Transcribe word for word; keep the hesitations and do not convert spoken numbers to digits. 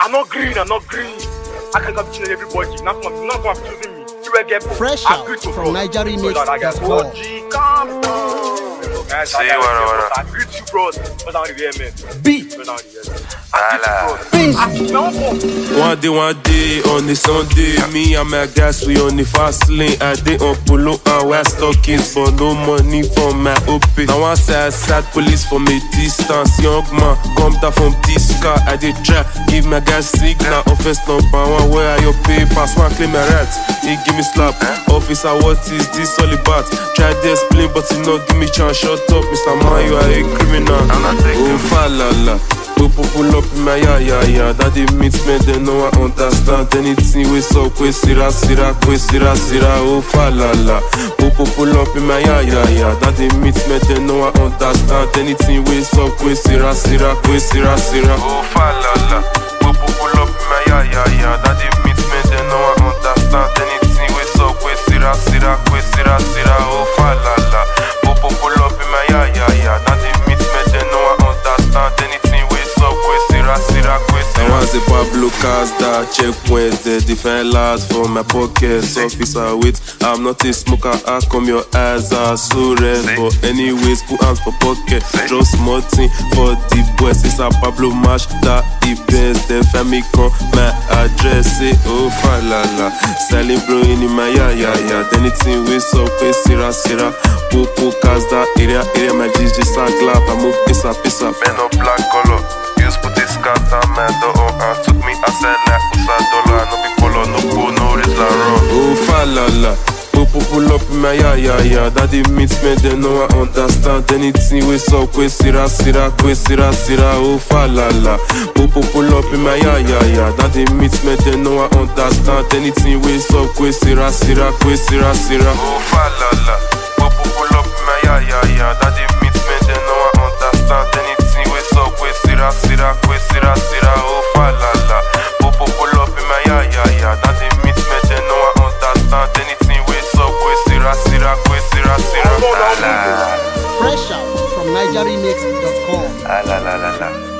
I'm not green, I'm not green. I can come to everybody. Not come, not come choosing me. You will get Fresh out from Niger Remix dot com. Say what, what, I greet you, bros. What's on the way, man? Beat. One day, one day, on the Sunday, me and my guys, we on the fast lane. I dey on polo and wear stockings, but no money for my O P. Now I say I sat police from a distance. Young man, come down from this car. I dey try, give my guys signal. Offense number one, where are your papers? One claim my rights, he give me slap. Officer, what is this all about? Try to explain, but he not give me chance. Shut up, Mister Man, you are a criminal. Oh, falala. Pull pull up in my ya ya ya. That they meet me, they know I understand. Anything we so kwe sira sira kwe sira sira. Oh falala. Pull pull up in my ya ya ya. That they meet me, they know I understand. Anything we so kwe sira sira kwe sira sira. Oh falala. Pull pull up in my ya ya ya. That they meet me, they know I understand. Anything we so kwe sira sira kwe sira sira. Oh falala. Pull pull up in my ya ya ya. That they meet me, they know I understand. Anything I want a Pablo Casda, checkpoint, the different lads from my pockets. Officer, wait, I'm not a smoker, how come your eyes are so red? But anyways, put hands for pocket, just small thing for the boys. It's a Pablo match, that events, the family come, my address, say, oh, falala. Selling bro in my ya ya ya, anything we so pay, sira sira. Popo Casda, area, area, my G G Saglap, I move, it's a piece of pen of black color. Use put this cat on my door and took me outside like Usa dollar. No be color, no go, no raise la run. Oh falala, pull pull up in my ya ya ya. That they meet me, they know I understand. Anything we so kwe sira sira kwe sira sira. Oh falala, pull pull up in my ya ya ya. That they meet me, they know I understand. Anything we so kwe sira sira kwe sira sira. Oh falala, pull pull up in my ya ya ya. That they meet me, they know I understand. Anything we so kwe sira sira kwe sira sira. Oh falala, pull pull up in my ya ya ya. That they meet me, they know I understand. Anything we so kwe sira sira kwe sira sira. Fresh out from Niger Remix dot com. La la la la la.